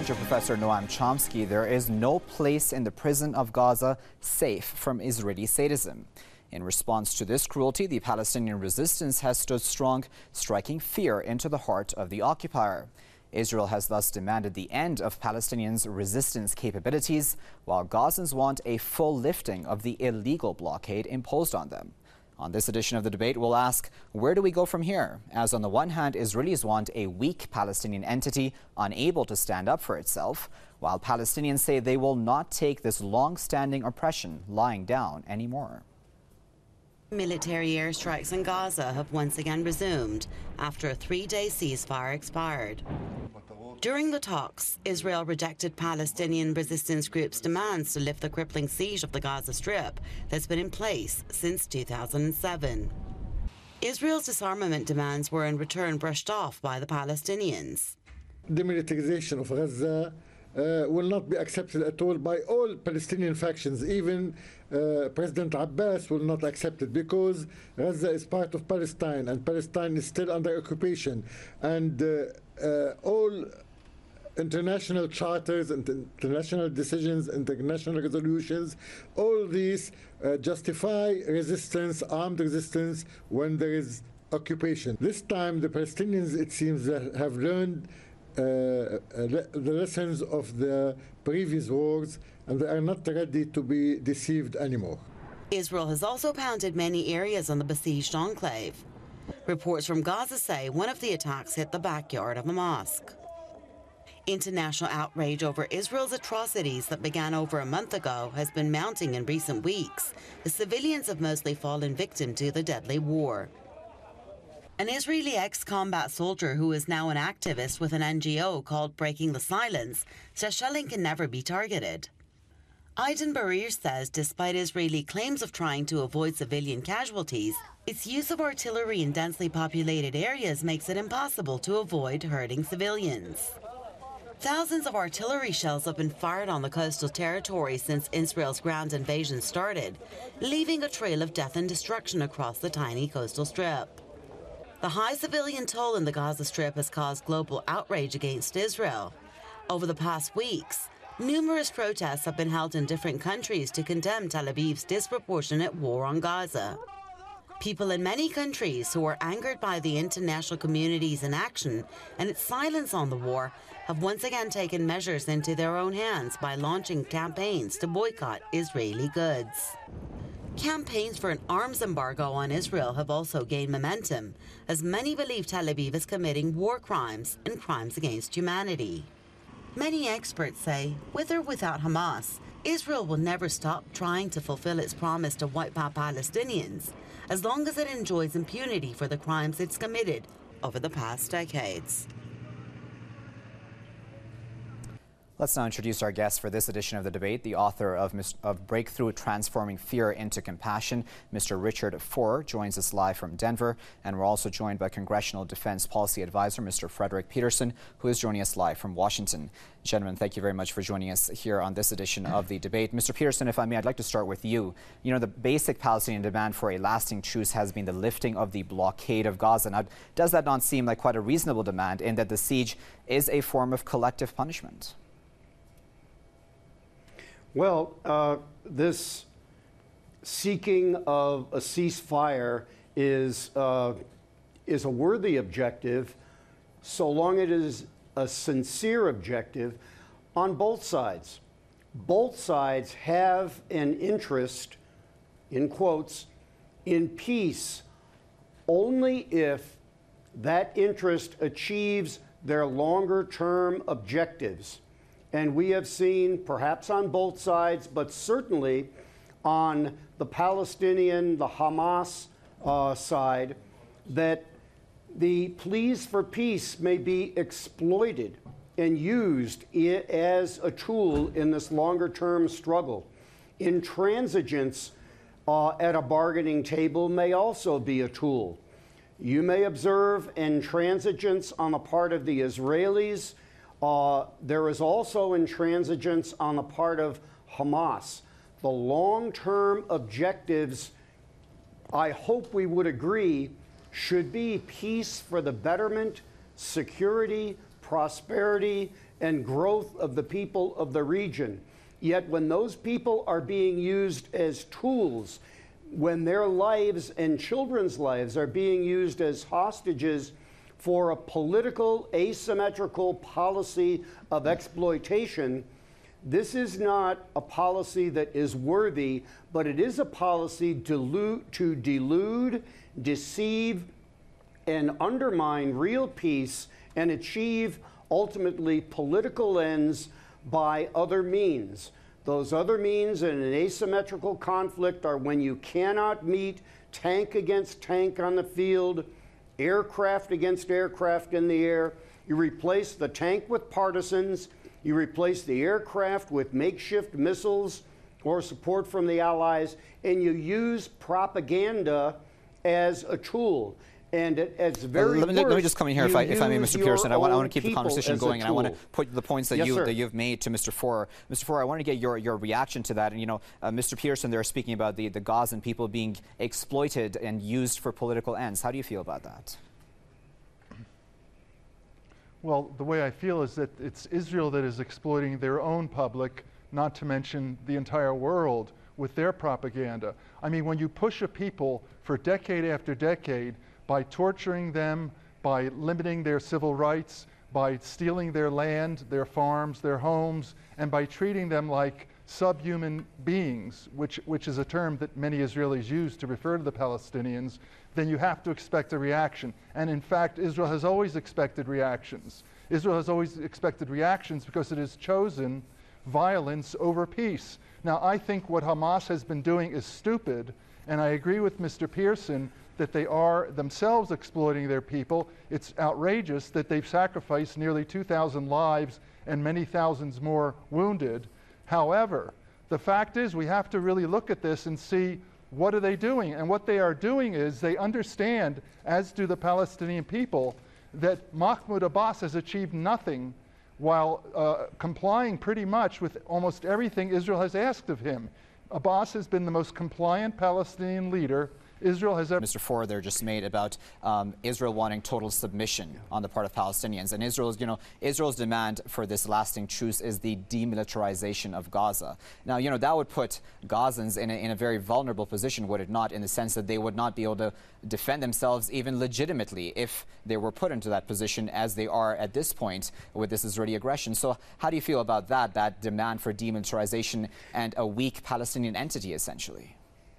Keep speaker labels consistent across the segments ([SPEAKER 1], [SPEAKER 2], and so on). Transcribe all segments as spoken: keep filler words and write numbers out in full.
[SPEAKER 1] According to Professor Noam Chomsky, there is no place in the prison of Gaza safe from Israeli sadism. In response to this cruelty, the Palestinian resistance has stood strong, striking fear into the heart of the occupier. Israel has thus demanded the end of Palestinians' resistance capabilities, while Gazans want a full lifting of the illegal blockade imposed on them. On this edition of the debate, we'll ask, where do we go from here? As on the one hand, Israelis want a weak Palestinian entity unable to stand up for itself, while Palestinians say they will not take this long-standing oppression lying down anymore.
[SPEAKER 2] Military airstrikes in Gaza have once again resumed after a three-day ceasefire expired. During the talks, Israel rejected Palestinian resistance groups' demands to lift the crippling siege of the Gaza Strip that's been in place since two thousand seven. Israel's disarmament demands were in return brushed off by the Palestinians.
[SPEAKER 3] Demilitarization of Gaza Uh, will not be accepted at all by all Palestinian factions. Even uh, President Abbas will not accept it, because Gaza is part of Palestine and Palestine is still under occupation. And uh, uh, all international charters and international decisions, international resolutions, all these uh, justify resistance, armed resistance, when there is occupation. This time the Palestinians, it seems, have learned Uh, the lessons of the previous wars, and they are not ready to be deceived anymore.
[SPEAKER 2] Israel has also pounded many areas on the besieged enclave. Reports from Gaza say one of the attacks hit the backyard of a mosque. International outrage over Israel's atrocities that began over a month ago has been mounting in recent weeks, as civilians have mostly fallen victim to the deadly war. An Israeli ex-combat soldier who is now an activist with an N G O called Breaking the Silence says shelling can never be targeted. Aidan Barir says despite Israeli claims of trying to avoid civilian casualties, its use of artillery in densely populated areas makes it impossible to avoid hurting civilians. Thousands of artillery shells have been fired on the coastal territory since Israel's ground invasion started, leaving a trail of death and destruction across the tiny coastal strip. The high civilian toll in the Gaza Strip has caused global outrage against Israel. Over the past weeks, numerous protests have been held in different countries to condemn Tel Aviv's disproportionate war on Gaza. People in many countries who are angered by the international community's inaction and its silence on the war have once again taken measures into their own hands by launching campaigns to boycott Israeli goods. Campaigns for an arms embargo on Israel have also gained momentum, as many believe Tel Aviv is committing war crimes and crimes against humanity. Many experts say, with or without Hamas, Israel will never stop trying to fulfill its promise to wipe out Palestinians, as long as it enjoys impunity for the crimes it's committed over the past decades.
[SPEAKER 1] Let's now introduce our guest for this edition of the debate, the author of, of Breakthrough Transforming Fear into Compassion. Mister Richard Foer joins us live from Denver, and we're also joined by Congressional Defense Policy Advisor Mister Frederick Peterson, who is joining us live from Washington. Gentlemen, thank you very much for joining us here on this edition of the debate. Mister Peterson, if I may, I'd like to start with you. You know, the basic Palestinian demand for a lasting truce has been the lifting of the blockade of Gaza. Now, does that not seem like quite a reasonable demand, in that the siege is a form of collective punishment?
[SPEAKER 4] Well, uh, this seeking of a ceasefire is, uh, is a worthy objective, so long it is a sincere objective on both sides. Both sides have an interest, in quotes, in peace only if that interest achieves their longer-term objectives. And we have seen, perhaps on both sides, but certainly on the Palestinian, the Hamas uh, side, that the pleas for peace may be exploited and used as a tool in this longer-term struggle. Intransigence uh, at a bargaining table may also be a tool. You may observe intransigence on the part of the Israelis. Uh, there is also intransigence on the part of Hamas. The long-term objectives, I hope we would agree, should be peace for the betterment, security, prosperity, and growth of the people of the region. Yet when those people are being used as tools, when their lives and children's lives are being used as hostages for a political, asymmetrical policy of exploitation, this is not a policy that is worthy, but it is a policy delude, to delude, deceive, and undermine real peace and achieve ultimately political ends by other means. Those other means in an asymmetrical conflict are when you cannot meet tank against tank on the field, aircraft against aircraft in the air. You replace the tank with partisans. You replace the aircraft with makeshift missiles or support from the Allies, and you use propaganda as a tool. And it, it's very
[SPEAKER 1] let, me,
[SPEAKER 4] worse,
[SPEAKER 1] let me just come in here, if I, if I may, Mister Pearson. I want, I want to keep the conversation going, and I want to put the points that,
[SPEAKER 4] yes,
[SPEAKER 1] you,
[SPEAKER 4] sir.
[SPEAKER 1] that you've made to Mister Forer. Mister Forer, I want to get your, your reaction to that. And, you know, uh, Mister Pearson, they're speaking about the, the Gazan people being exploited and used for political ends. How do you feel about that?
[SPEAKER 5] Well, the way I feel is that it's Israel that is exploiting their own public, not to mention the entire world, with their propaganda. I mean, when you push a people for decade after decade by torturing them, by limiting their civil rights, by stealing their land, their farms, their homes, and by treating them like subhuman beings, which, which is a term that many Israelis use to refer to the Palestinians, then you have to expect a reaction. And in fact, Israel has always expected reactions. Israel has always expected reactions because it has chosen violence over peace. Now, I think what Hamas has been doing is stupid, and I agree with Mister Pearson that they are themselves exploiting their people. It's outrageous that they've sacrificed nearly two thousand lives and many thousands more wounded. However, the fact is we have to really look at this and see what are they doing. And what they are doing is they understand, as do the Palestinian people, that Mahmoud Abbas has achieved nothing while uh, complying pretty much with almost everything Israel has asked of him. Abbas has been the most compliant Palestinian leader Israel has ever...
[SPEAKER 1] Mister Forer there just made about um, Israel wanting total submission on the part of Palestinians. And Israel's, you know, Israel's demand for this lasting truce is the demilitarization of Gaza. Now, you know, that would put Gazans in a, in a very vulnerable position, would it not, in the sense that they would not be able to defend themselves even legitimately if they were put into that position as they are at this point with this Israeli aggression. So how do you feel about that, that demand for demilitarization and a weak Palestinian entity, essentially?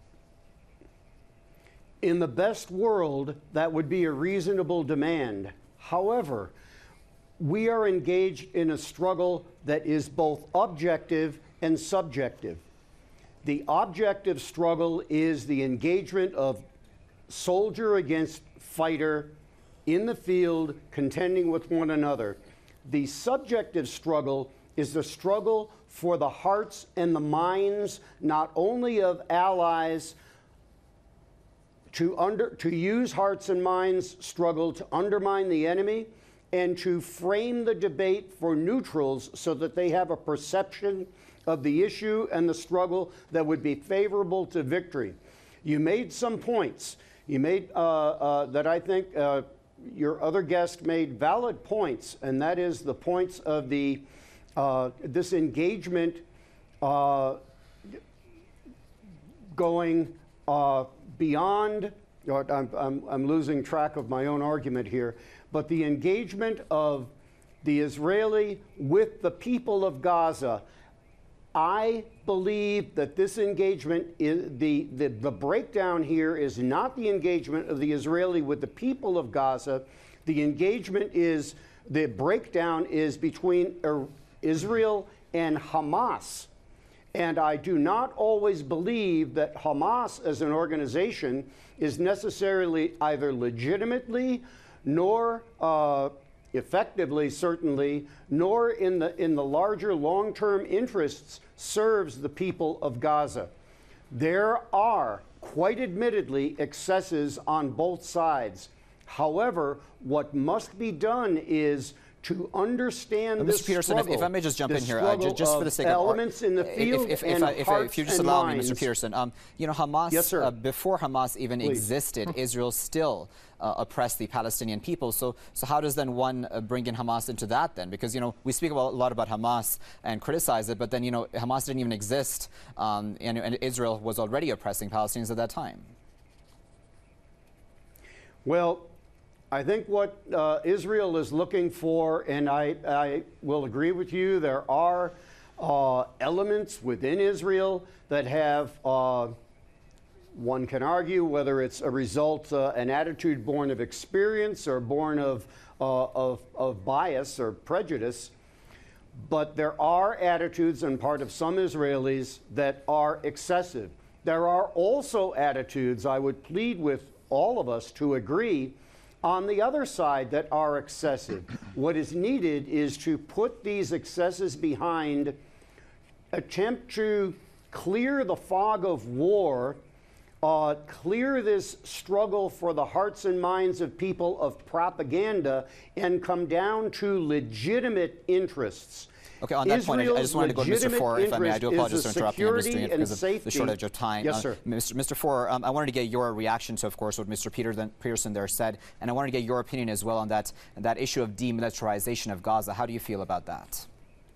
[SPEAKER 4] In the best world, that would be a reasonable demand. However, we are engaged in a struggle that is both objective and subjective. The objective struggle is the engagement of soldier against fighter in the field, contending with one another. The subjective struggle is the struggle for the hearts and the minds, not only of allies, to, under, to use hearts and minds struggle to undermine the enemy and to frame the debate for neutrals so that they have a perception of the issue and the struggle that would be favorable to victory. You made some points. You made, uh, uh, that I think uh, your other guest made valid points, and that is the points of the, uh, this engagement uh, going uh, beyond, I'm, I'm, I'm losing track of my own argument here, but the engagement of the Israeli with the people of Gaza. I believe that this engagement, is the, the, the breakdown here is not the engagement of the Israeli with the people of Gaza. The engagement is, the breakdown is between Israel and Hamas. And I do not always believe that Hamas as an organization is necessarily either legitimately nor uh, effectively, certainly, nor in the, in the larger long-term interests serves the people of Gaza. There are, quite admittedly, excesses on both sides. However, what must be done is to understand
[SPEAKER 1] uh,
[SPEAKER 4] this
[SPEAKER 1] Mister Peterson,
[SPEAKER 4] struggle,
[SPEAKER 1] if, if I may just jump
[SPEAKER 4] the
[SPEAKER 1] in here, uh, just, just for the sake of
[SPEAKER 4] elements in the field
[SPEAKER 1] if, if,
[SPEAKER 4] and
[SPEAKER 1] if, I, if, I, if you just
[SPEAKER 4] and
[SPEAKER 1] allow
[SPEAKER 4] minds.
[SPEAKER 1] me, Mister Peterson, um, you know, Hamas,
[SPEAKER 4] Yes, sir.
[SPEAKER 1] uh, before Hamas even
[SPEAKER 4] Please.
[SPEAKER 1] existed, Israel still uh, oppressed the Palestinian people. So, so how does then one uh, bring in Hamas into that then? Because, you know, we speak about, a lot about Hamas and criticize it, but then, you know, Hamas didn't even exist, um, and, and Israel was already oppressing Palestinians at that time.
[SPEAKER 4] Well, I think what uh, Israel is looking for, and I, I will agree with you, there are uh, elements within Israel that have, uh, one can argue whether it's a result, uh, an attitude born of experience or born of, uh, of, of bias or prejudice. But there are attitudes on part of some Israelis that are excessive. There are also attitudes, I would plead with all of us to agree, on the other side that are excessive. What is needed is to put these excesses behind, attempt to clear the fog of war, uh, clear this struggle for the hearts and minds of people of propaganda, and come down to legitimate interests.
[SPEAKER 1] Okay, on that
[SPEAKER 4] Israel's
[SPEAKER 1] point, I, I just wanted to go to Mister Four, if I may. I do apologize for interrupting. I'm just doing it because of
[SPEAKER 4] safety.
[SPEAKER 1] the shortage of time.
[SPEAKER 4] Yes,
[SPEAKER 1] uh,
[SPEAKER 4] sir.
[SPEAKER 1] Mister Mister Four, um, I wanted to get your reaction to, of course, what Mister Peter then, Pearson there said, and I wanted to get your opinion as well on that, that issue of demilitarization of Gaza. How do you feel about that?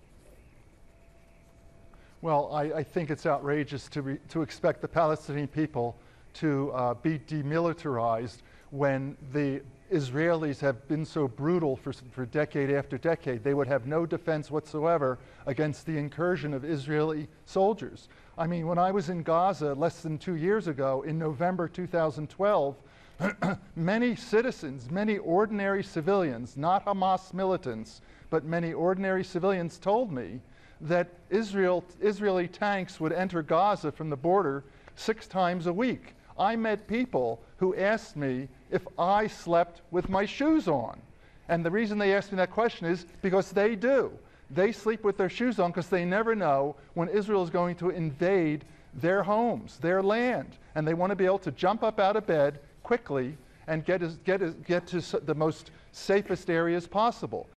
[SPEAKER 5] Well, I, I think it's outrageous to, re, to expect the Palestinian people to uh, be demilitarized when the Israelis have been so brutal for, for decade after decade. They would have no defense whatsoever against the incursion of Israeli soldiers. I mean, when I was in Gaza less than two years ago, in November two thousand twelve, many citizens, many ordinary civilians, not Hamas militants, but many ordinary civilians told me that Israel, Israeli tanks would enter Gaza from the border six times a week. I met people who asked me if I slept with my shoes on. And the reason they asked me that question is because they do. They sleep with their shoes on because they never know when Israel is going to invade their homes, their land. And they want to be able to jump up out of bed quickly and get, as, get, as, get to the most safest areas possible.